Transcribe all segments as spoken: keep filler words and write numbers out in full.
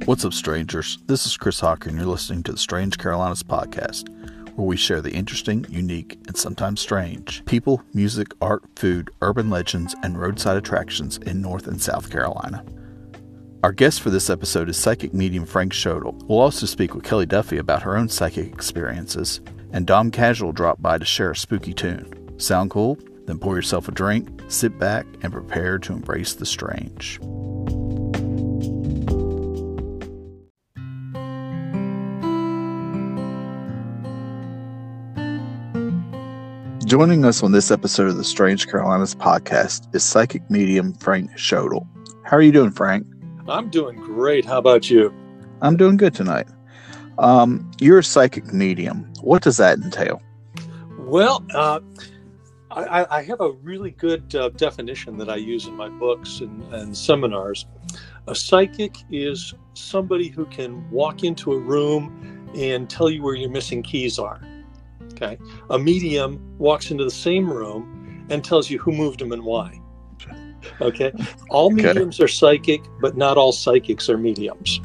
What's up, strangers? This is Chris Hawker, and you're listening to the Strange Carolinas podcast, where we share the interesting, unique, and sometimes strange people, music, art, food, urban legends, and roadside attractions in North and South Carolina. Our guest for this episode is psychic medium Frank Schodel. We'll also speak with Kelly Duffy about her own psychic experiences, and Dom Casual dropped by to share a spooky tune. Sound cool? Then pour yourself a drink, sit back, and prepare to embrace the strange. Joining us on this episode of the Strange Carolinas podcast is psychic medium Frank Schodel. How are you doing, Frank? I'm doing great. How about you? I'm doing good tonight. Um, you're a psychic medium. What does that entail? Well, uh, I, I have a really good uh, definition that I use in my books and, and seminars. A psychic is somebody who can walk into a room and tell you where your missing keys are. Okay. A medium walks into the same room and tells you who moved them and why. Okay. All mediums okay. are psychic, but not all psychics are mediums.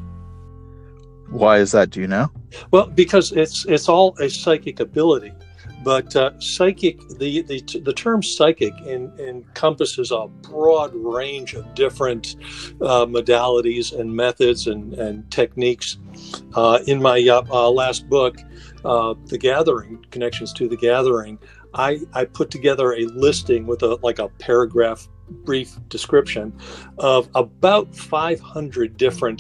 Why is that? Do you know? Well, because it's it's all a psychic ability. But uh, psychic, the, the the term psychic in, encompasses a broad range of different uh, modalities and methods and, and techniques. Uh, in my uh, uh, last book, uh, The Gathering, Connections to the Gathering, I, I put together a listing with a like a paragraph brief description of about five hundred different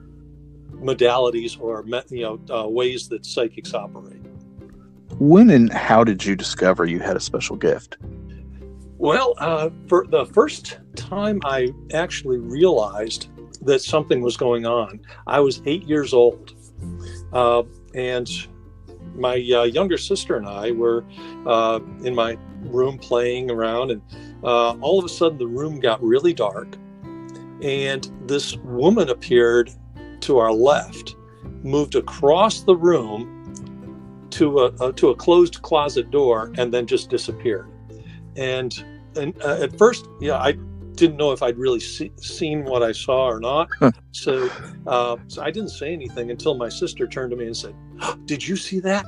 modalities or you know uh, ways that psychics operate. When and how did you discover you had a special gift? Well, uh, for the first time I actually realized that something was going on, I was eight years old. Uh, and my uh, younger sister and I were uh, in my room playing around, and uh, all of a sudden the room got really dark. And this woman appeared to our left, moved across the room to a, a to a closed closet door, and then just disappeared. And and uh, at first, yeah, I didn't know if I'd really see, seen what I saw or not. so, uh, so I didn't say anything until my sister turned to me and said, oh, "Did you see that?"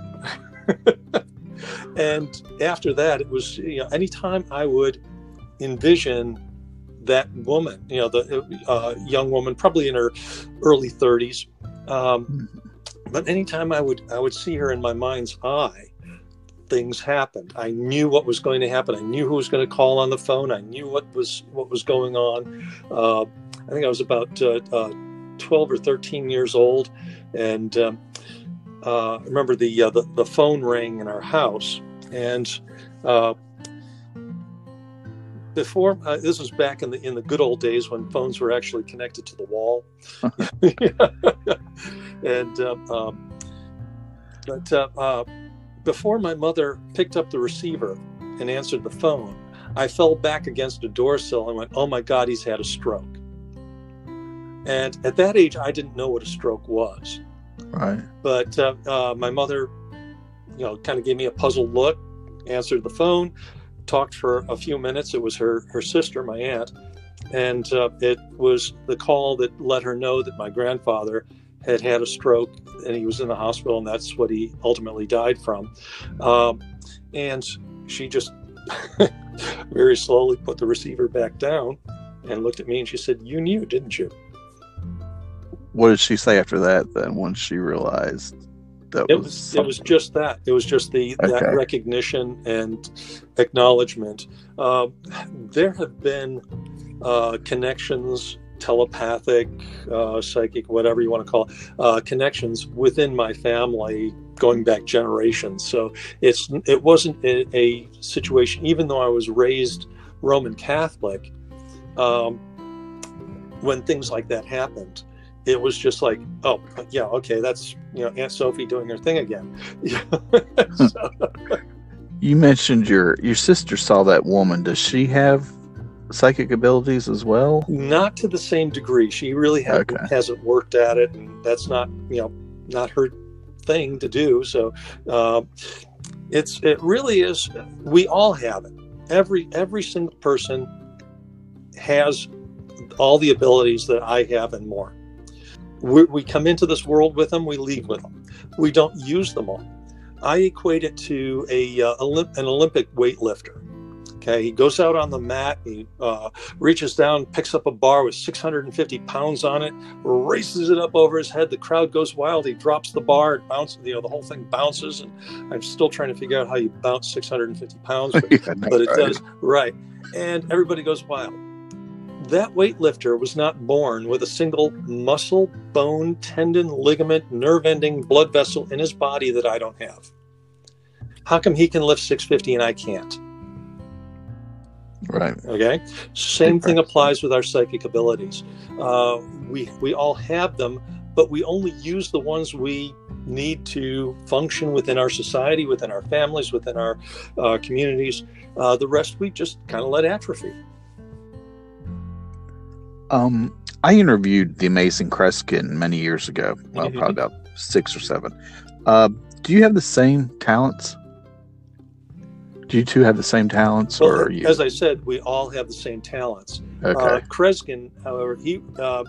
And after that, it was you know anytime I would envision that woman, you know, the uh, young woman, probably in her early thirties. Um, But anytime I would I would see her in my mind's eye, things happened. I knew what was going to happen. I knew who was going to call on the phone. I knew what was what was going on. Uh, I think I was about uh, uh, twelve or thirteen years old, and um, uh, I remember the, uh, the the phone rang in our house. And uh, before uh, this was back in the in the good old days when phones were actually connected to the wall. And uh, um, but uh, uh, before my mother picked up the receiver and answered the phone, I fell back against a door sill and went, "Oh my God, he's had a stroke." And at that age, I didn't know what a stroke was. Right. But uh, uh, my mother, you know, kind of gave me a puzzled look, answered the phone, talked for a few minutes. It was her her sister, my aunt, and uh, it was the call that let her know that my grandfather had had a stroke and he was in the hospital, and that's what he ultimately died from. Um, and she just very slowly put the receiver back down and looked at me and she said, "You knew, didn't you?" What did she say after that then, once she realized that it was, was something? It was just that. It was just the Okay. that recognition and acknowledgement. Uh, there have been uh, connections, telepathic, uh, psychic, whatever you want to call it, uh, connections within my family going back generations. So it's it wasn't a, a situation, even though I was raised Roman Catholic, um, when things like that happened, it was just like, oh, yeah, okay, that's, you know, Aunt Sophie doing her thing again. So, you mentioned your, your sister saw that woman. Does she have psychic abilities as well? not to the same degree. She really ha- Okay. hasn't worked at it, and that's not, you know, not her thing to do. So uh, it's it really is. We all have it. Every every single person has all the abilities that I have and more. we, we come into this world with them, we leave with them. We don't use them all. I equate it to a uh, Olymp- an Olympic weightlifter. Okay, he goes out on the mat, he uh, reaches down, picks up a bar with six hundred fifty pounds on it, races it up over his head. The crowd goes wild. He drops the bar, it bounces, you know, the whole thing bounces. And I'm still trying to figure out how you bounce six hundred fifty pounds, but, yeah, but it right. does. Right. And everybody goes wild. That weightlifter was not born with a single muscle, bone, tendon, ligament, nerve ending, blood vessel in his body that I don't have. How come he can lift six fifty and I can't? Right. Okay. Same thing applies with our psychic abilities. Uh, we we all have them, but we only use the ones we need to function within our society, within our families, within our uh, communities. Uh, the rest we just kind of let atrophy. Um, I interviewed the amazing Kreskin many years ago. Well, mm-hmm. probably about six or seven. Uh, do you have the same talents? Do you two have the same talents, well, or are you? As I said, we all have the same talents. Okay. Uh, Kreskin, however, he uh,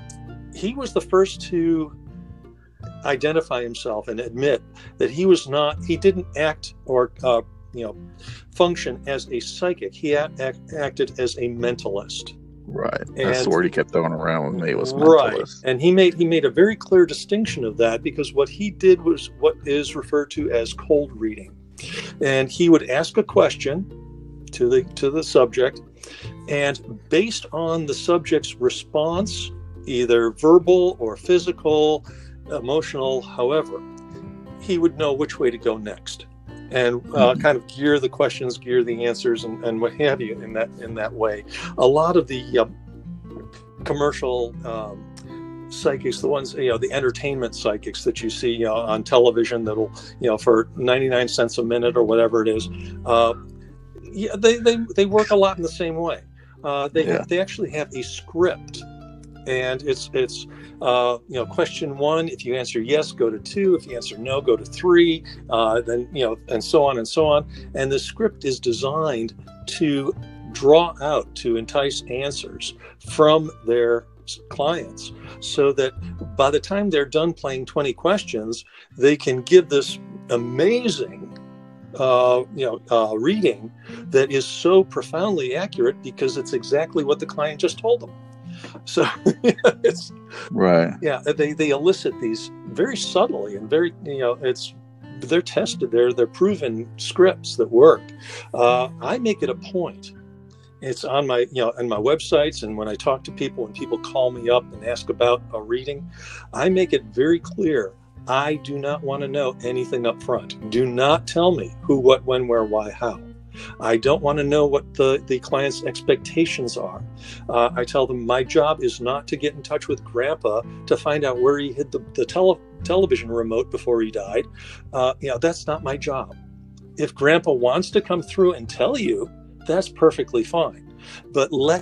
he was the first to identify himself and admit that he was not. He didn't act or uh, you know function as a psychic. He act, act, acted as a mentalist. Right. And, that's the word he kept throwing around with me was mentalist. Right. And he made he made a very clear distinction of that, because what he did was what is referred to as cold reading. And he would ask a question to the to the subject, and based on the subject's response, either verbal or physical, emotional, however, he would know which way to go next, and uh, mm-hmm. kind of gear the questions, gear the answers, and, and what have you in that in that way. A lot of the uh, commercial um, psychics, the ones, you know, the entertainment psychics that you see, you know, on television, that'll, you know, for ninety-nine cents a minute or whatever it is, uh, yeah, they, they, they work a lot in the same way. Uh, they yeah. they actually have a script, and it's it's uh, you know, question one, if you answer yes, go to two. If you answer no, go to three. Uh, then, you know, and so on and so on. And the script is designed to draw out, to entice answers from their clients, so that by the time they're done playing twenty questions, they can give this amazing uh, you know, uh, reading that is so profoundly accurate, because it's exactly what the client just told them. So it's right. Yeah, they they elicit these very subtly and very, you know, it's they're tested, they're they're proven scripts that work. Uh, I make it a point. It's on my, you know, on my websites, and when I talk to people, when people call me up and ask about a reading, I make it very clear. I do not want to know anything up front. Do not tell me who, what, when, where, why, how. I don't want to know what the, the client's expectations are. Uh, I tell them my job is not to get in touch with Grandpa to find out where he hid the, the tele, television remote before he died. Uh, you know, that's not my job. If Grandpa wants to come through and tell you, that's perfectly fine. But let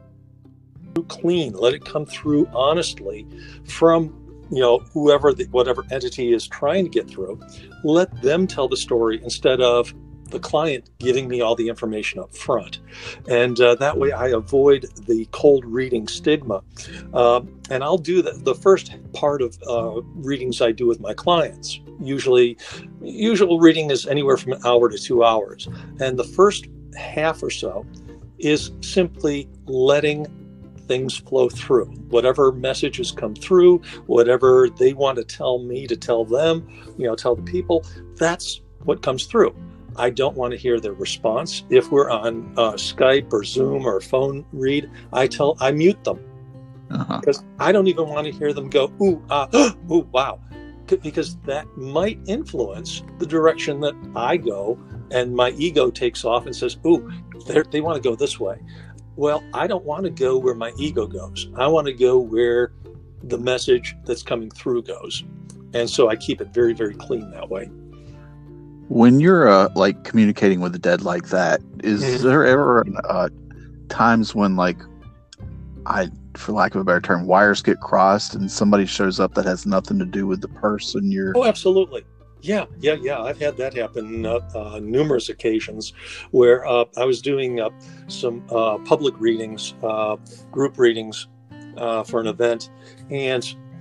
it clean, let it come through honestly from, you know, whoever, the, whatever entity is trying to get through. Let them tell the story instead of the client giving me all the information up front. And uh, that way I avoid the cold reading stigma. Uh, and I'll do the, the first part of uh, readings I do with my clients. Usually, usual reading is anywhere from an hour to two hours. And the first half or so is simply letting things flow through. Whatever messages come through, whatever they want to tell me to tell them, you know, tell the people, that's what comes through. I don't want to hear their response. If we're on uh, Skype or Zoom or phone read, I tell, I mute them, because uh-huh. I don't even want to hear them go, ooh, ah, ooh, wow, because that might influence the direction that I go, and my ego takes off and says, ooh, they want to go this way. Well, I don't want to go where my ego goes. I want to go where the message that's coming through goes. And so I keep it very, very clean that way. When you're uh, like communicating with the dead like that, is mm-hmm. there ever uh, times when, like, I, for lack of a better term, wires get crossed and somebody shows up that has nothing to do with the person you're... Oh, absolutely. Yeah, yeah, yeah. I've had that happen uh, uh, numerous occasions where uh, I was doing uh, some uh, public readings, uh, group readings uh, for an event, and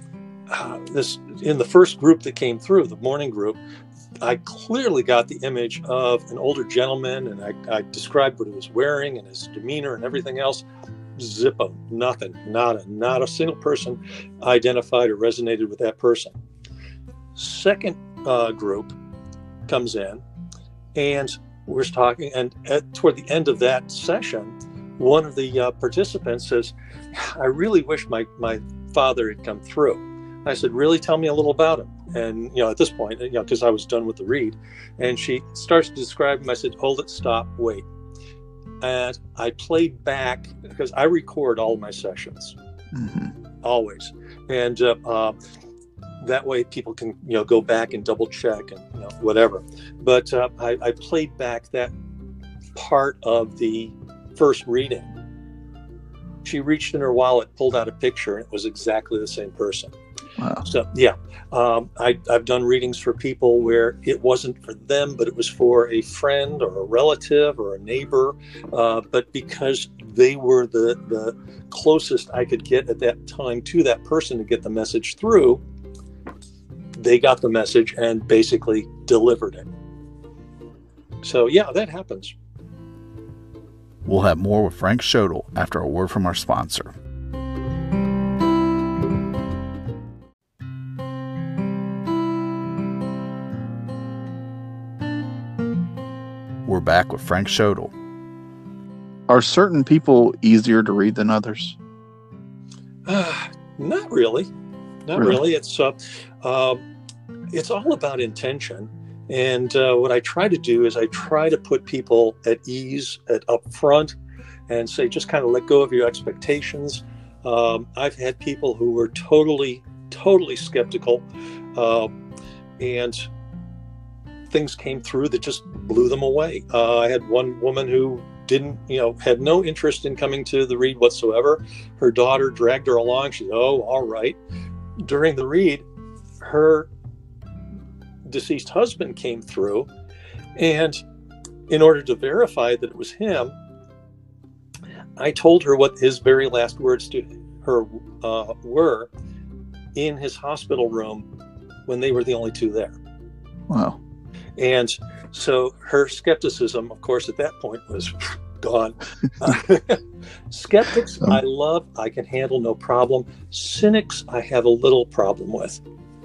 uh, this in the first group that came through, the morning group, I clearly got the image of an older gentleman, and I, I described what he was wearing and his demeanor and everything else. Zippo, nothing, not a, not a single person identified or resonated with that person. Second uh, group comes in, and we're talking, and at, toward the end of that session, one of the uh, participants says, I really wish my, my father had come through. I said, really? Tell me a little about him. And, you know, at this point, you know, because I was done with the read, and she starts to describe him. I said, hold it, stop, wait. And I played back, because I record all of my sessions, mm-hmm. always. And uh, uh, that way people can, you know, go back and double check and, you know, whatever. But uh, I, I played back that part of the first reading. She reached in her wallet, pulled out a picture, and it was exactly the same person. Wow. So, yeah, um, I, I've done readings for people where it wasn't for them, but it was for a friend or a relative or a neighbor. Uh, but because they were the, the closest I could get at that time to that person to get the message through, they got the message and basically delivered it. So, yeah, that happens. We'll have more with Frank Schodel after a word from our sponsor. We're back with Frank Schodel. Are certain people easier to read than others? Uh, not really. Not really. really. It's uh, uh, it's all about intention. And uh, what I try to do is I try to put people at ease at up front and say, just kind of let go of your expectations. Um, I've had people who were totally, totally skeptical, uh, and things came through that just blew them away. Uh, I had one woman who didn't, you know, had no interest in coming to the read whatsoever. Her daughter dragged her along. She said, oh, all right. During the read, her deceased husband came through, and in order to verify that it was him, I told her what his very last words to her uh, were in his hospital room when they were the only two there. Wow. And so her skepticism, of course, at that point was gone. Skeptics, I love, I can handle, no problem. Cynics, I have a little problem with.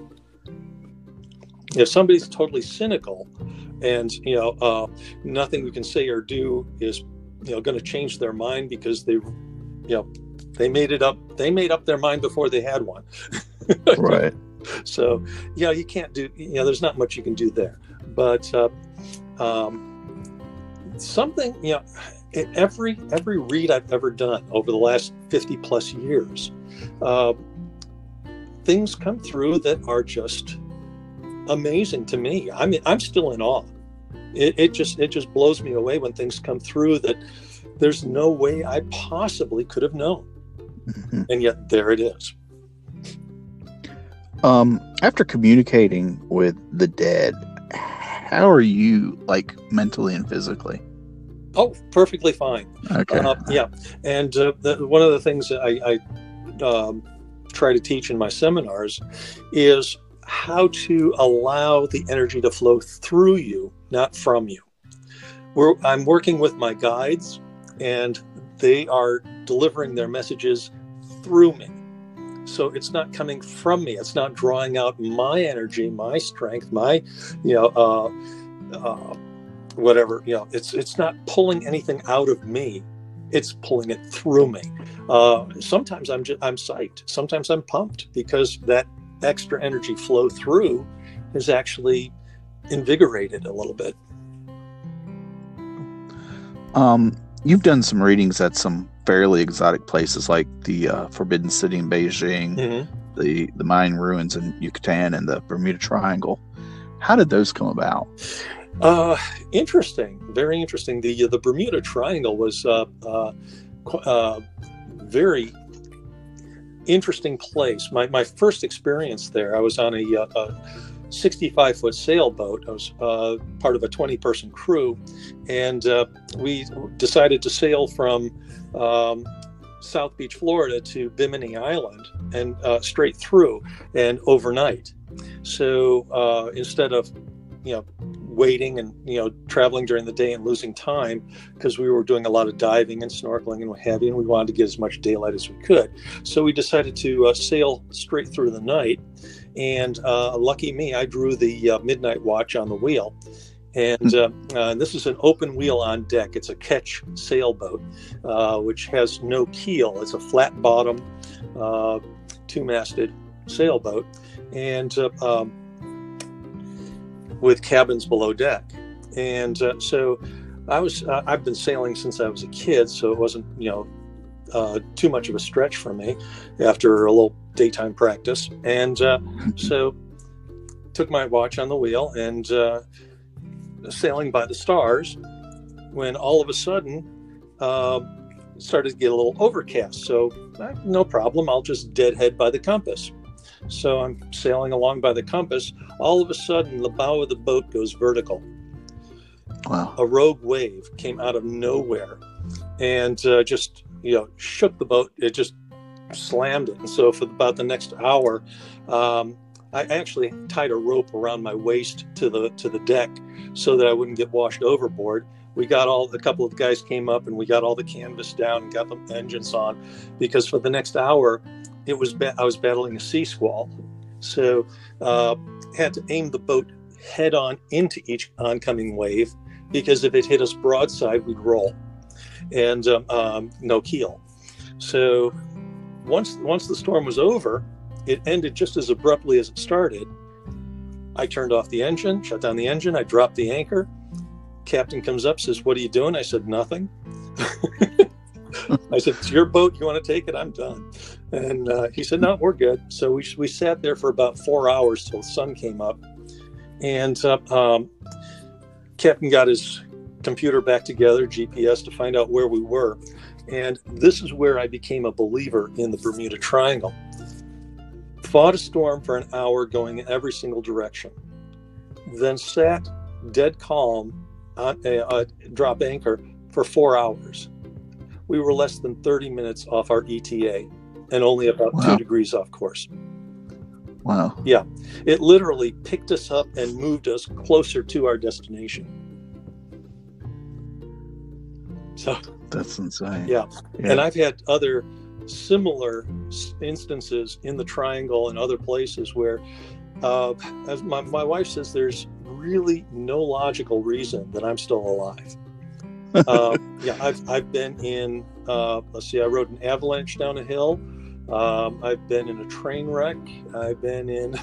If somebody's totally cynical and, you know, uh, nothing we can say or do is, you know, going to change their mind because they, you know, they made it up, they made up their mind before they had one. Right. So, you know, you can't do, you know, there's not much you can do there. But uh, um, something, you know, every every read I've ever done over the last fifty plus years, uh, things come through that are just amazing to me. I mean, I'm still in awe. It, it just it just blows me away when things come through that there's no way I possibly could have known, mm-hmm. and yet there it is. Um, after communicating with the dead, how are you, like, mentally and physically? Oh, perfectly fine. Okay. Uh, yeah. And uh, the, one of the things that I, I um, try to teach in my seminars is how to allow the energy to flow through you, not from you. We're, I'm working with my guides, and they are delivering their messages through me. So it's not coming from me. It's not drawing out my energy, my strength, my, you know, uh, uh, whatever, you know, it's, it's not pulling anything out of me. It's pulling it through me. Uh, sometimes I'm just, I'm psyched. Sometimes I'm pumped because that extra energy flow through is actually invigorated a little bit. Um, you've done some readings at some fairly exotic places like the uh, Forbidden City in Beijing, mm-hmm. the, the Mayan ruins in Yucatan, and the Bermuda Triangle. How did those come about? Uh, interesting. Very interesting. The, the Bermuda Triangle was uh, uh, uh, very interesting place. My, my first experience there, I was on a, a sixty-five foot sailboat. I was uh, part of a twenty person crew, and uh, we decided to sail from um, South Beach, Florida to Bimini Island and uh, straight through and overnight. So uh, instead of, you know, waiting and, you know, traveling during the day and losing time, because we were doing a lot of diving and snorkeling and what have you, and we wanted to get as much daylight as we could. So we decided to uh, sail straight through the night. And uh, lucky me, I drew the uh, midnight watch on the wheel. And uh, uh, this is an open wheel on deck. It's a ketch sailboat, uh, which has no keel. It's a flat bottom, uh, two-masted sailboat, and uh, um, with cabins below deck. And uh, so I was, uh, I've been sailing since I was a kid, so it wasn't, you know, uh, too much of a stretch for me after a little daytime practice. And uh, so took my watch on the wheel and uh, sailing by the stars, when all of a sudden uh, it started to get a little overcast. So uh, no problem, I'll just deadhead by the compass. So I'm sailing along by the compass. All of a sudden, the bow of the boat goes vertical. Wow. A rogue wave came out of nowhere and uh, just, you know, shook the boat. It just slammed it. And so for about the next hour, um, I actually tied a rope around my waist to the to the deck so that I wouldn't get washed overboard. We got all, a couple of guys came up and we got all the canvas down and got the engines on, because for the next hour, it was ba- I was battling a sea squall. So uh, had to aim the boat head on into each oncoming wave, because if it hit us broadside, we'd roll, and um, um, no keel. So once once the storm was over, it ended just as abruptly as it started. I turned off the engine, shut down the engine. I dropped the anchor. Captain comes up, says, "What are you doing?" I said, "Nothing." I said, "It's your boat. You want to take it? I'm done." And uh, he said, "No, we're good." So we we sat there for about four hours till the sun came up. And uh, um, Captain got his computer back together, G P S, to find out where we were. And this is where I became a believer in the Bermuda Triangle. Fought a storm for an hour going in every single direction. Then sat dead calm on a, a drop anchor for four hours. We were less than thirty minutes off our E T A and only about Wow. two degrees off course. Wow. Yeah, it literally picked us up and moved us closer to our destination. So That's insane. yeah, Yeah. and I've had other similar instances in the Triangle and other places where, uh, as my, my wife says, there's really no logical reason that I'm still alive. uh, yeah, I've I've been in. Uh, let's see, I rode an avalanche down a hill. Um, I've been in a train wreck. I've been in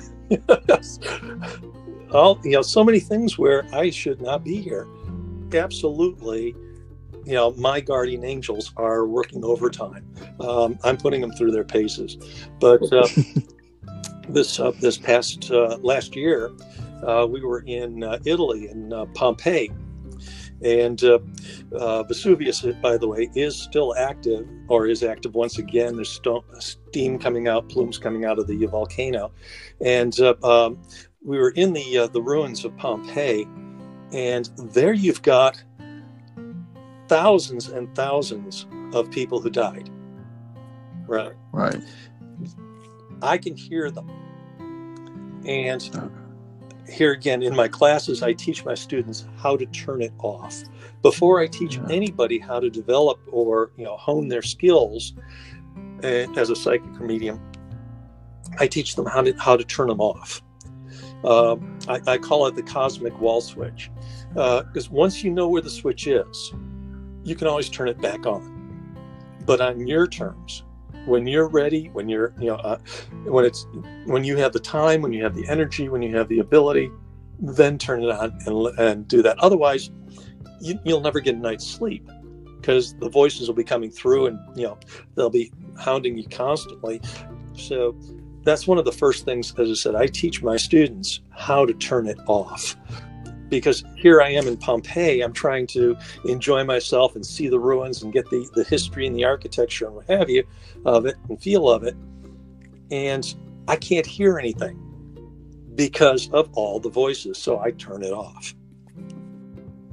all, you know, so many things where I should not be here. Absolutely, you know, my guardian angels are working overtime. Um, I'm putting them through their paces. But uh, this uh, this past uh, last year, uh, we were in uh, Italy, in uh, Pompeii. And uh, uh, Vesuvius, by the way, is still active, or is active once again. There's st- steam coming out, plumes coming out of the volcano. And uh, um, we were in the uh, the ruins of Pompeii, and there you've got thousands and thousands of people who died. Right. Right. I can hear them. And here again, in my classes, I teach my students how to turn it off. Before I teach Yeah. anybody how to develop or, you know, hone their skills uh, as a psychic medium, I teach them how to how to turn them off. Uh, I, I call it the cosmic wall switch, because uh, once you know where the switch is, you can always turn it back on, but on your terms. When you're ready, when you're, you know, uh, when it's, when you have the time, when you have the energy, when you have the ability, then turn it on and, and do that. Otherwise, you, you'll never get a night's sleep, because the voices will be coming through, and, you know, they'll be hounding you constantly. So that's one of the first things, as I said, I teach my students how to turn it off. Because here I am in Pompeii, I'm trying to enjoy myself and see the ruins and get the, the history and the architecture and what have you of it and feel of it. And I can't hear anything because of all the voices. So I turn it off.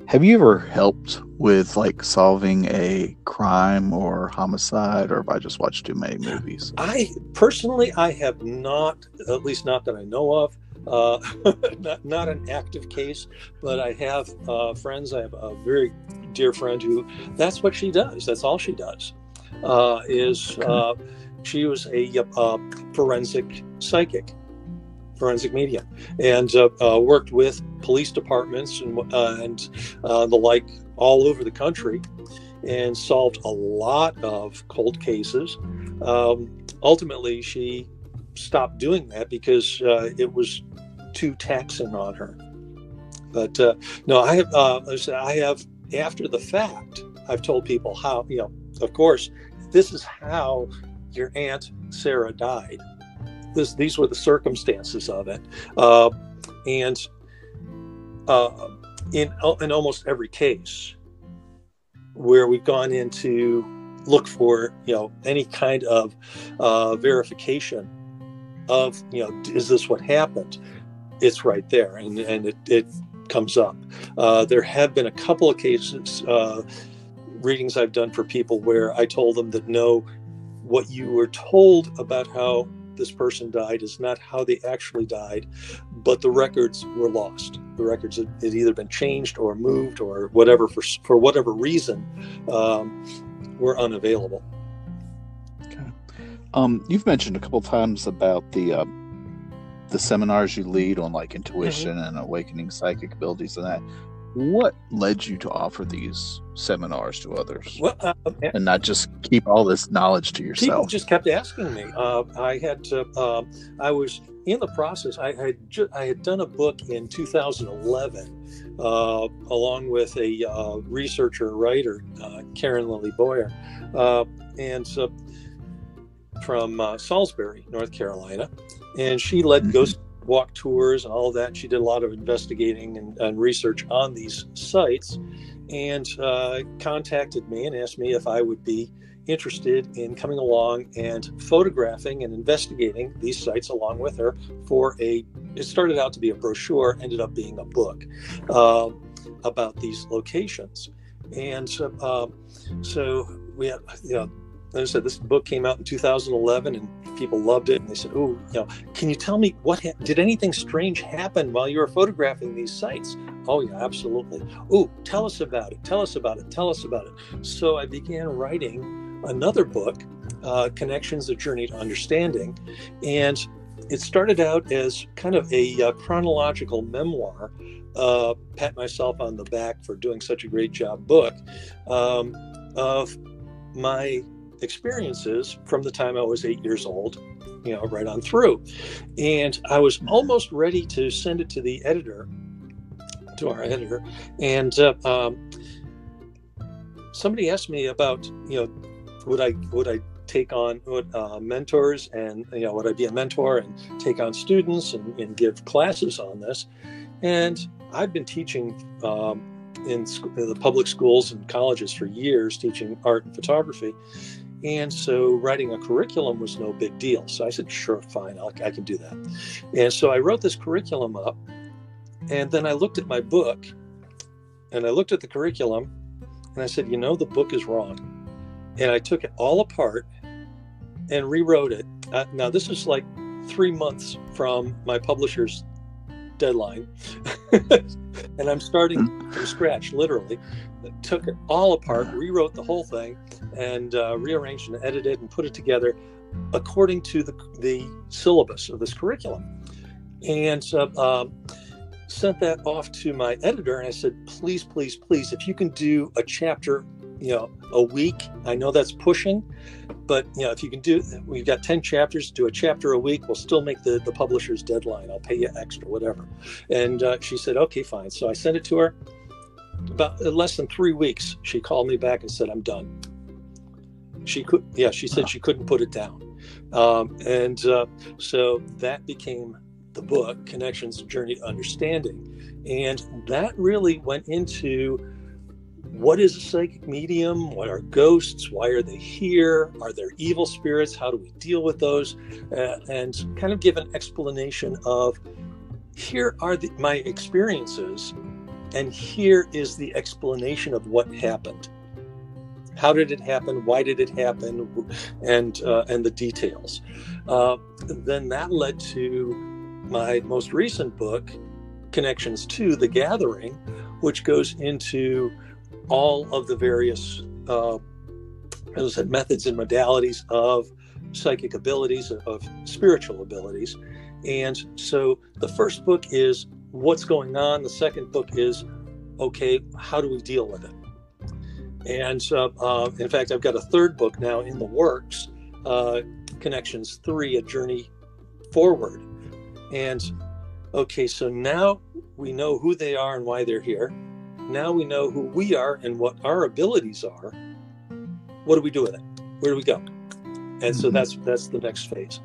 Have you ever helped with like solving a crime or homicide, or have I just watched too many movies? I personally, I have not, at least not that I know of, uh, not, not an active case, but I have uh, friends. I have a very dear friend who, that's what she does. That's all she does, uh, is uh, she was a uh, forensic psychic. forensic medium, and uh, uh, worked with police departments and, uh, and uh, the like all over the country, and solved a lot of cold cases. Um, ultimately, she stopped doing that because uh, it was too taxing on her. But uh, no, I have, uh, I have, after the fact, I've told people how, you know, of course, this is how your Aunt Sarah died. This, these were the circumstances of it, uh, and uh, in in almost every case where we've gone in to look for, you know, any kind of uh, verification of, you know, is this what happened? It's right there, and and it, it comes up. Uh, there have been a couple of cases, uh, readings I've done for people where I told them that no, what you were told about how this person died is not how they actually died, but the records were lost. The records had, had either been changed or moved or whatever, for for whatever reason, um, were unavailable. Okay. Um, you've mentioned a couple times about the uh, the seminars you lead on like intuition mm-hmm. and awakening psychic abilities and that. What led you to offer these seminars to others, well, uh, and not just keep all this knowledge to yourself? People just kept asking me. Uh, I had to, uh, I was in the process. I had ju- I had done a book in two thousand eleven, uh, along with a uh, researcher writer, uh, Karen Lilly Boyer, uh, and uh, from uh, Salisbury, North Carolina, and she led mm-hmm. ghost walk tours and all of that. She did a lot of investigating and, and research on these sites, and uh, contacted me and asked me if I would be interested in coming along and photographing and investigating these sites along with her for a, it started out to be a brochure, ended up being a book uh, about these locations. And uh, so we had, you know, as I said, this book came out in two thousand eleven, and people loved it. And they said, "Oh, you know, can you tell me what ha- did anything strange happen while you were photographing these sites?" "Oh, yeah, absolutely." "Oh, tell us about it. Tell us about it. Tell us about it." So I began writing another book, uh, Connections: A Journey to Understanding, and it started out as kind of a uh, chronological memoir. Uh, pat myself on the back for doing such a great job book um, of my experiences from the time I was eight years old, you know, right on through. And I was almost ready to send it to the editor, to our editor. And uh, um, somebody asked me about, you know, would I would I take on uh, mentors, and, you know, would I be a mentor and take on students and, and give classes on this? And I've been teaching um, in, sc- in the public schools and colleges for years, teaching art and photography. And so writing a curriculum was no big deal. So I said, sure, fine, I'll, I can do that. And so I wrote this curriculum up, and then I looked at my book, and I looked at the curriculum, and I said, you know, the book is wrong. And I took it all apart and rewrote it. Uh, now, this is like three months from my publisher's deadline. And I'm starting from scratch, literally. Took it all apart, rewrote the whole thing, and uh, rearranged and edited and put it together according to the, the syllabus of this curriculum. And uh, um, sent that off to my editor, and I said, please, please, please, if you can do a chapter, you know, a week. I know that's pushing, but, you know, if you can do, we've got ten chapters, do a chapter a week, we'll still make the, the publisher's deadline. I'll pay you extra, whatever. And uh, she said, okay, fine. So I sent it to her. About less than three weeks, she called me back and said, I'm done. She could, yeah, she said she couldn't put it down. Um, and uh, so that became the book, Connections: A Journey to Understanding. And that really went into what is a psychic medium? What are ghosts? Why are they here? Are there evil spirits? How do we deal with those? Uh, and kind of give an explanation of, here are the, my experiences and here is the explanation of what happened. How did it happen? Why did it happen? And uh, and the details. Uh, then that led to my most recent book, Connections to The Gathering, which goes into all of the various, uh, as I said, methods and modalities of psychic abilities, of spiritual abilities. And so the first book is what's going on. The second book is, okay, how do we deal with it? And uh, uh, in fact, I've got a third book now in the works, uh, Connections three, A Journey Forward. And okay, so now we know who they are and why they're here. Now we know who we are and what our abilities are. What do we do with it? Where do we go? And so that's that's the next phase.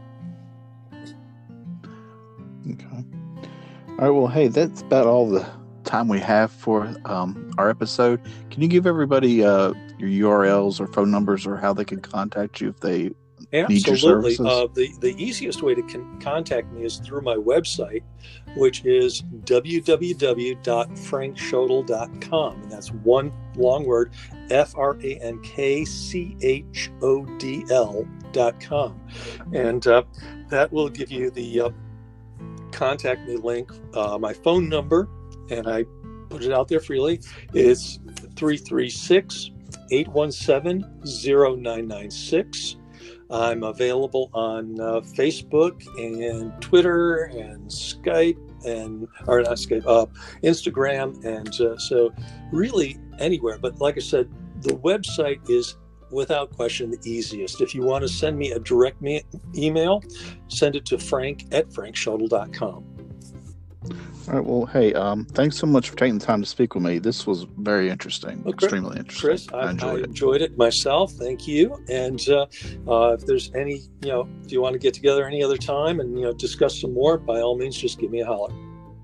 Okay. All right. Well, hey, that's about all the time we have for um, our episode. Can you give everybody uh, your U R Ls or phone numbers or how they can contact you if they need your Absolutely. services? Uh, the, the easiest way to con- contact me is through my website, which is w w w dot frank schodl dot com. And that's one long word, F R A N K C H O D L dot com. And uh, that will give you the uh, contact me link. Uh, my phone number, and I put it out there freely, is three three six, eight one seven, zero nine nine six. I'm available on uh, Facebook and Twitter and Skype and, or not Skype, uh, Instagram. And uh, so really anywhere. But like I said, the website is without question the easiest. If you want to send me a direct me- email, send it to frank at frank schodl dot com. All right. Well, hey, um, thanks so much for taking the time to speak with me. This was very interesting, Okay. extremely interesting. Chris, I, I enjoyed, I enjoyed it. it myself. Thank you. And uh, uh, if there's any, you know, if you want to get together any other time and, you know, discuss some more, by all means, just give me a holler.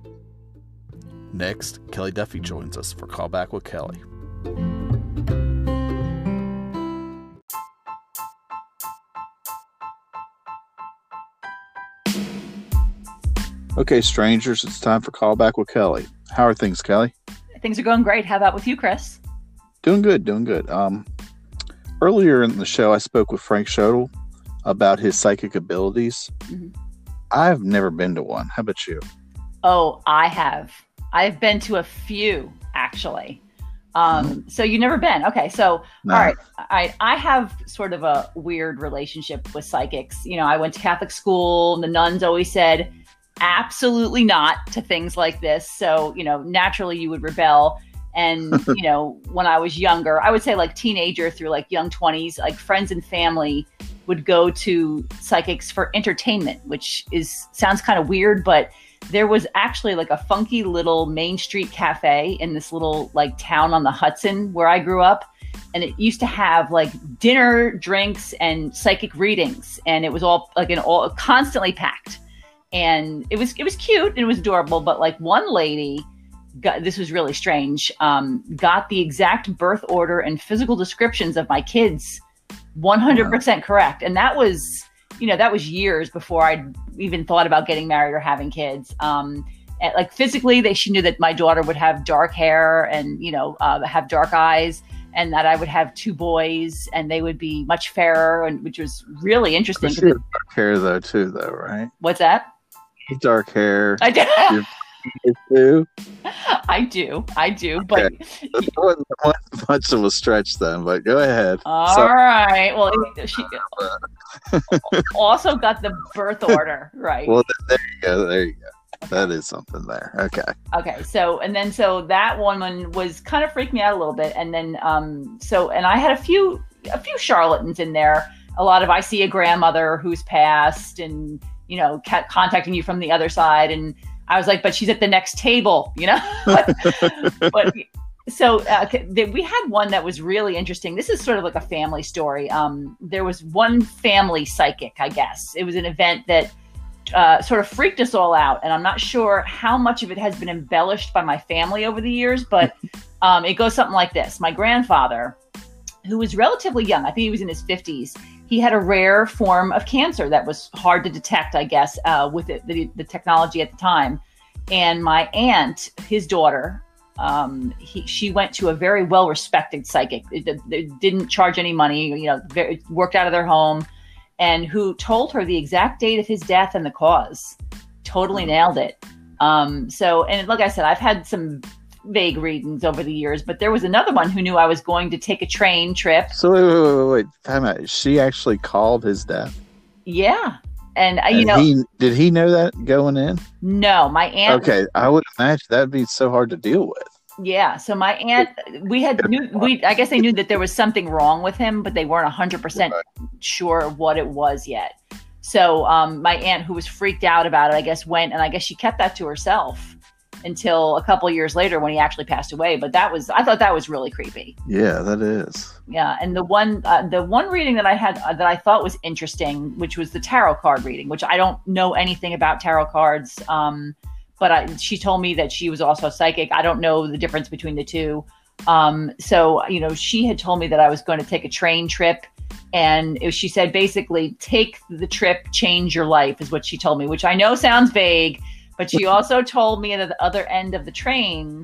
Next, Kelly Duffy joins us for Callback with Kelly. Okay, strangers, it's time for Callback with Kelly. How are things, Kelly? Things are going great. How about with you, Chris? Doing good, doing good. Um, earlier in the show, I spoke with Frank Schodl about his psychic abilities. Mm-hmm. I've never been to one. How about you? Oh, I have. I've been to a few, actually. Um, so you've never been. Okay. So, no. all right. I, I have sort of a weird relationship with psychics. You know, I went to Catholic school and the nuns always said, absolutely not to things like this. So, you know, naturally you would rebel. And, you know, when I was younger, I would say like teenager through like young twenties, like friends and family would go to psychics for entertainment, which is sounds kind of weird, but there was actually like a funky little Main Street cafe in this little like town on the Hudson where I grew up. And it used to have like dinner, drinks, and psychic readings. And it was all like an all constantly packed. And it was it was cute and it was adorable. But like one lady got, this was really strange, um, got the exact birth order and physical descriptions of my kids one hundred percent wow. correct. And that was, you know, that was years before I'd even thought about getting married or having kids. Um, and like physically, they she knew that my daughter would have dark hair and, you know, uh, have dark eyes, and that I would have two boys and they would be much fairer, and which was really interesting. You have dark hair though, too, though, right? What's that? Dark hair. I do. too. I do. I do. But okay. That wasn't much of a stretch then, but go ahead. All so, right. Well, she also got the birth order, right? Well, there you go. There you go. That is something there. Okay. Okay. So, and then, so that woman was kind of freaked me out a little bit. And then, um, so, and I had a few, a few charlatans in there. A lot of, I see a grandmother who's passed and, you know, contacting you from the other side. And I was like, but she's at the next table, you know? but, but so uh, we had one that was really interesting. This is sort of like a family story. Um, there was one family psychic, I guess. It was an event that uh, sort of freaked us all out. And I'm not sure how much of it has been embellished by my family over the years, but um, it goes something like this. My grandfather, who was relatively young, I think he was in his fifties, he had a rare form of cancer that was hard to detect, I guess, uh, with it, the, the technology at the time. And my aunt, his daughter, Um, he, she went to a very well-respected psychic. It, it didn't charge any money, you know, very, worked out of their home, and who told her the exact date of his death and the cause. Totally nailed it. Um, so, and like I said, I've had some vague readings over the years, but there was another one who knew I was going to take a train trip. So wait, wait, wait, wait. Time out. She actually called his death? Yeah. And, uh, you and know, he, did he know that going in? No, my aunt. Okay, I would imagine that'd be so hard to deal with. Yeah, so my aunt, we had knew we. I guess they knew that there was something wrong with him, but they weren't a hundred percent sure what it was yet. So um, my aunt, who was freaked out about it, I guess went, and I guess she kept that to herself until a couple of years later when he actually passed away. But that was, I thought that was really creepy. Yeah, that is. Yeah, and the one, uh, the one reading that I had uh, that I thought was interesting, which was the tarot card reading, which I don't know anything about tarot cards. Um, but I, she told me that she was also psychic. I don't know the difference between the two. Um, so, you know, she had told me that I was going to take a train trip. And it, she said, basically, take the trip, change your life, is what she told me, which I know sounds vague. But she also told me that the other end of the train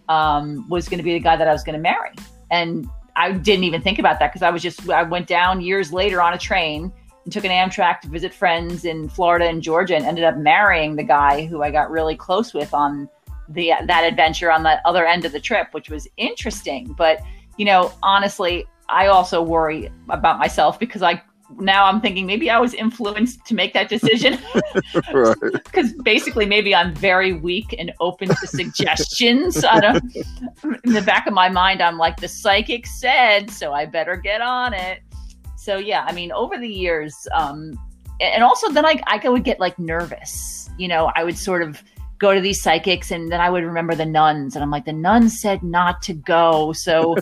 um, was going to be the guy that I was going to marry. And I didn't even think about that because I was just, I went down years later on a train and took an Amtrak to visit friends in Florida and Georgia and ended up marrying the guy who I got really close with on the that adventure on the other end of the trip, which was interesting. But, you know, honestly, I also worry about myself because I now I'm thinking maybe I was influenced to make that decision. Right. Because basically maybe I'm very weak and open to suggestions. I don't, in the back of my mind, I'm like, the psychic said, so I better get on it. So yeah, I mean, over the years, um, and also then I, I would get like nervous. You know, I would sort of go to these psychics and then I would remember the nuns and I'm like, the nuns said not to go. So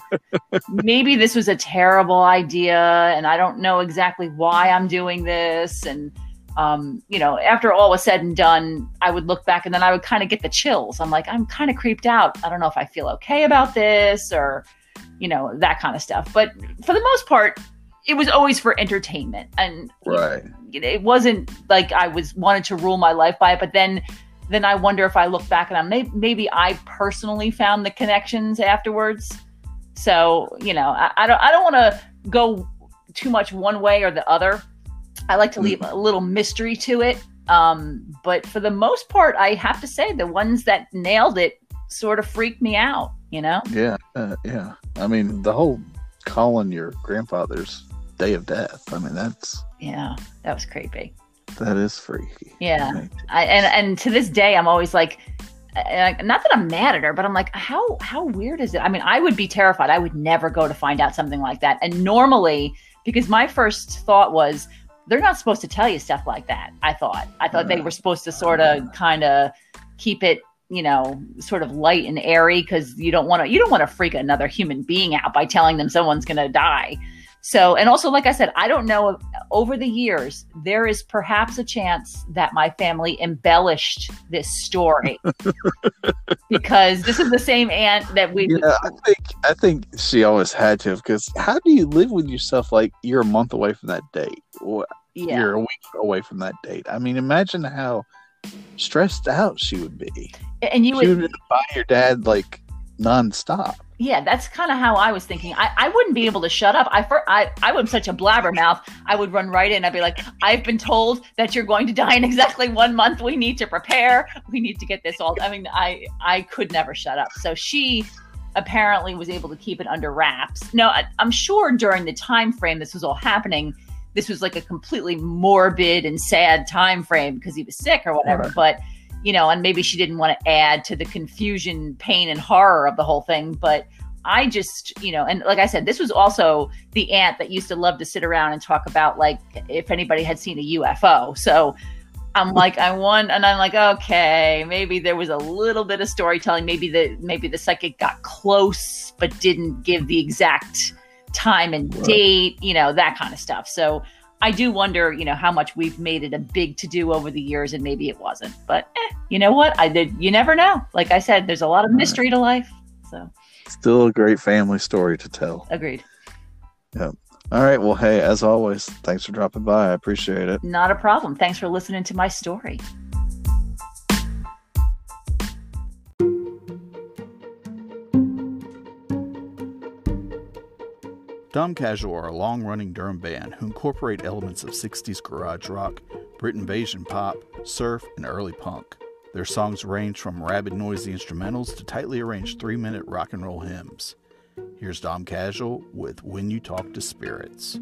maybe this was a terrible idea and I don't know exactly why I'm doing this. And, um, you know, after all was said and done, I would look back and then I would kind of get the chills. I'm like, I'm kind of creeped out. I don't know if I feel okay about this or, you know, that kind of stuff. But for the most part, it was always for entertainment. And right. you know, it wasn't like I was wanted to rule my life by it. But then then I wonder if I look back and I'm maybe, maybe I personally found the connections afterwards. So, you know, I, I don't I don't want to go too much one way or the other. I like to leave a little mystery to it. Um, but for the most part, I have to say the ones that nailed it sort of freaked me out, you know? Yeah. Uh, yeah. I mean, the whole calling your grandfather's day of death. I mean, that's. Yeah, that was creepy. That is freaky. Yeah. I, and, and to this day, I'm always like, uh, not that I'm mad at her, but I'm like, how, how weird is it? I mean, I would be terrified. I would never go to find out something like that. And normally, because my first thought was, they're not supposed to tell you stuff like that. I thought, I thought they were supposed to sort of kind of keep it, you know, sort of light and airy. Cause you don't want to, you don't want to freak another human being out by telling them someone's going to die. So, and also, like I said, I don't know, over the years, there is perhaps a chance that my family embellished this story because this is the same aunt that we. Yeah, I think, I think she always had to, because how do you live with yourself like you're a month away from that date? Or yeah. You're a week away from that date. I mean, imagine how stressed out she would be. And you she would, would buy your dad like nonstop. Yeah, that's kind of how I was thinking. I, I wouldn't be able to shut up. I, for, I I was such a blabbermouth. I would run right in. I'd be like, I've been told that you're going to die in exactly one month. We need to prepare. We need to get this all. I mean, I, I could never shut up. So she apparently was able to keep it under wraps. No, I, I'm sure during the time frame this was all happening, this was like a completely morbid and sad time frame because he was sick or whatever. Right. But you know, and maybe she didn't want to add to the confusion, pain, and horror of the whole thing. But I just, you know, and like I said, this was also the aunt that used to love to sit around and talk about, like, if anybody had seen a U F O. So I'm like, I want, and I'm like, okay, maybe there was a little bit of storytelling. Maybe the, maybe the psychic got close, but didn't give the exact time and date, you know, that kind of stuff. So I do wonder, you know, how much we've made it a big to-do over the years, and maybe it wasn't. But eh, you know what? I did. You never know. Like I said, there's a lot of mystery to life. So still a great family story to tell. Agreed. Yep. All right. Well, hey, as always, thanks for dropping by. I appreciate it. Not a problem. Thanks for listening to my story. Dom Casual are a long-running Durham band who incorporate elements of sixties garage rock, Brit invasion pop, surf, and early punk. Their songs range from rabid, noisy instrumentals to tightly arranged three-minute rock and roll hymns. Here's Dom Casual with When You Talk to Spirits.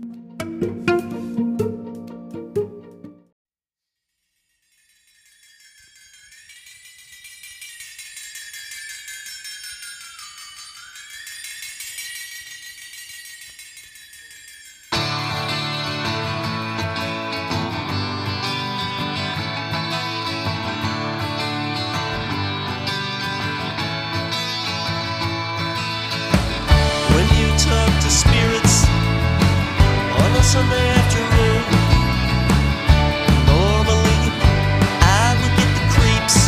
Sunday afternoon. Normally, I would get the creeps,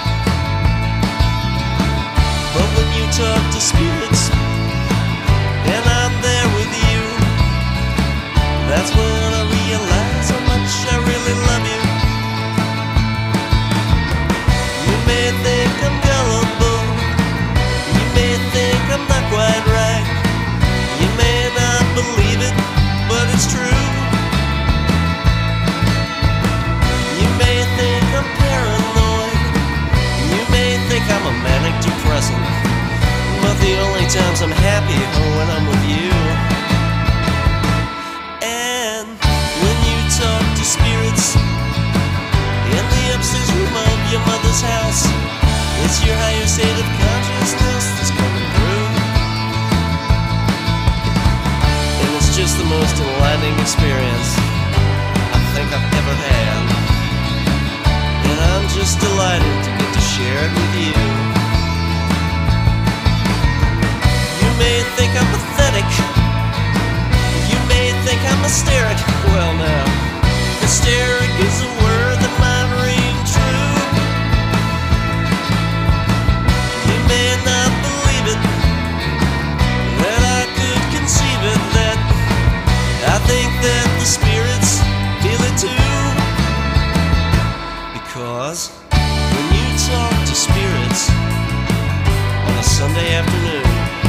but when you talk to spirits, and I'm there with you, that's when I realize how much I really love you. You may think I'm gullible, you may think I'm not quite right, you may not believe it, but it's true. You may think I'm paranoid, you may think I'm a manic depressant, but the only times I'm happy are when I'm with you. And when you talk to spirits in the upstairs room of your mother's house, it's your higher state of consciousness that's coming through. Just the most enlightening experience I think I've ever had, and I'm just delighted to get to share it with you. You may think I'm pathetic, you may think I'm hysteric. Well now, hysteric is a word that might ring true. You may not believe it, that I could conceive it, that I think that the spirits feel it too. Because when you talk to spirits on a Sunday afternoon,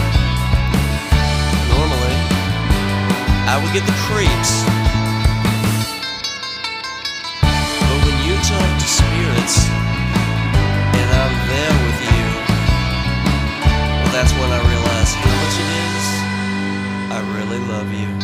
normally I would get the creeps, but when you talk to spirits and I'm there with you, well, that's when I realize how much it is I really love you.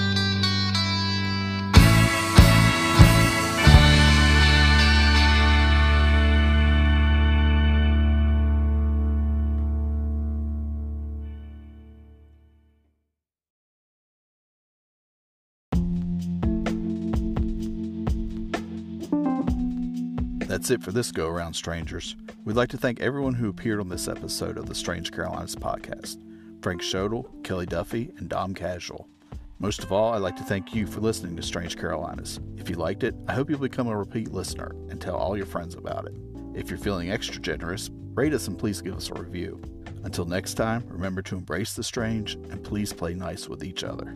That's it for this go-around, strangers. We'd like to thank everyone who appeared on this episode of the Strange Carolinas podcast. Frank Schodel, Kelly Duffy, and Dom Casual. Most of all, I'd like to thank you for listening to Strange Carolinas. If you liked it, I hope you'll become a repeat listener and tell all your friends about it. If you're feeling extra generous, rate us and please give us a review. Until next time, remember to embrace the strange and please play nice with each other.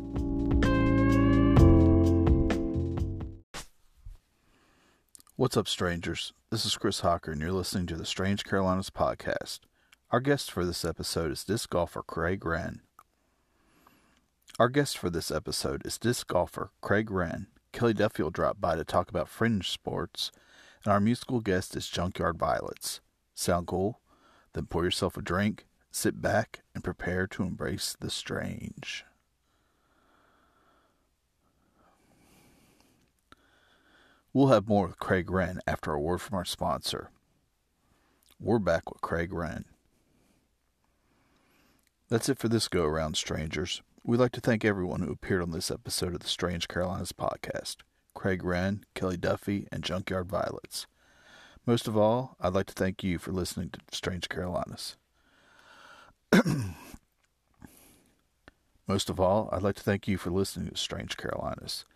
What's up, strangers? This is Chris Hocker, and you're listening to the Strange Carolinas podcast. Our guest for this episode is disc golfer Craig Wren. Our guest for this episode is disc golfer Craig Wren. Kelly Duffy will drop by to talk about fringe sports, and our musical guest is Junkyard Violets. Sound cool? Then pour yourself a drink, sit back, and prepare to embrace the strange. We'll have more with Craig Wren after a word from our sponsor. We're back with Craig Wren. That's it for this go-around, strangers. We'd like to thank everyone who appeared on this episode of the Strange Carolinas podcast. Craig Wren, Kelly Duffy, and Junkyard Violets. Most of all, I'd like to thank you for listening to Strange Carolinas. Most of all, I'd like to thank you for listening to Strange Carolinas.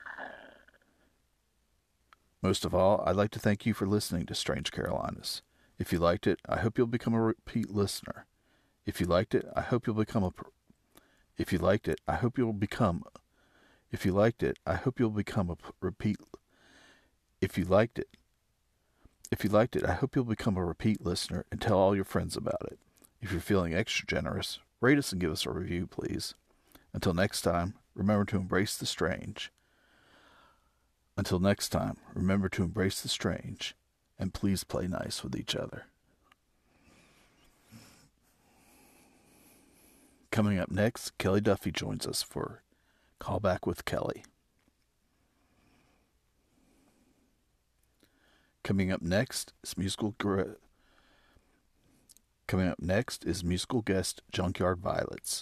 Most of all, I'd like to thank you for listening to Strange Carolinas. If you liked it, I hope you'll become a repeat listener. If you liked it, I hope you'll become a... If you liked it, I hope you'll become... If you liked it, I hope you'll become a repeat... If you liked it... If you liked it, I hope you'll become a repeat listener and tell all your friends about it. If you're feeling extra generous, rate us and give us a review, please. Until next time, remember to embrace the strange. Until next time, remember to embrace the strange, and please play nice with each other. Coming up next, Kelly Duffy joins us for Callback with Kelly. Coming up next is musical Coming up next is musical guest Junkyard Violets.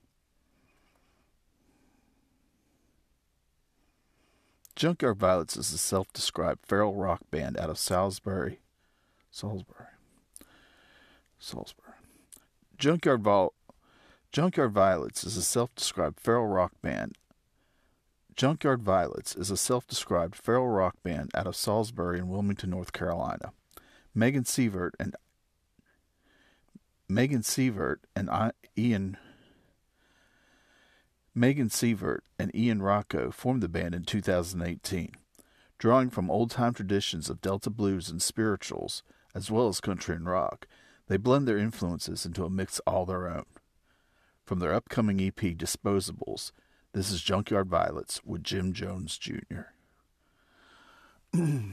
Junkyard Violets is a self-described feral rock band out of Salisbury, Salisbury, Salisbury. Junkyard Vol- Junkyard Violets is a self-described feral rock band. Junkyard Violets is a self-described feral rock band out of Salisbury in Wilmington, North Carolina. Megan Sievert and Megan Sievert and I, Ian Megan Sievert and Ian Rocco formed the band in two thousand eighteen. Drawing from old-time traditions of Delta blues and spirituals, as well as country and rock, they blend their influences into a mix all their own. From their upcoming E P, Disposables, this is Junkyard Violets with Jim Jones Junior From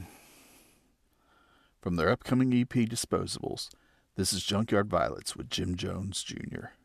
their upcoming E P, Disposables, this is Junkyard Violets with Jim Jones Junior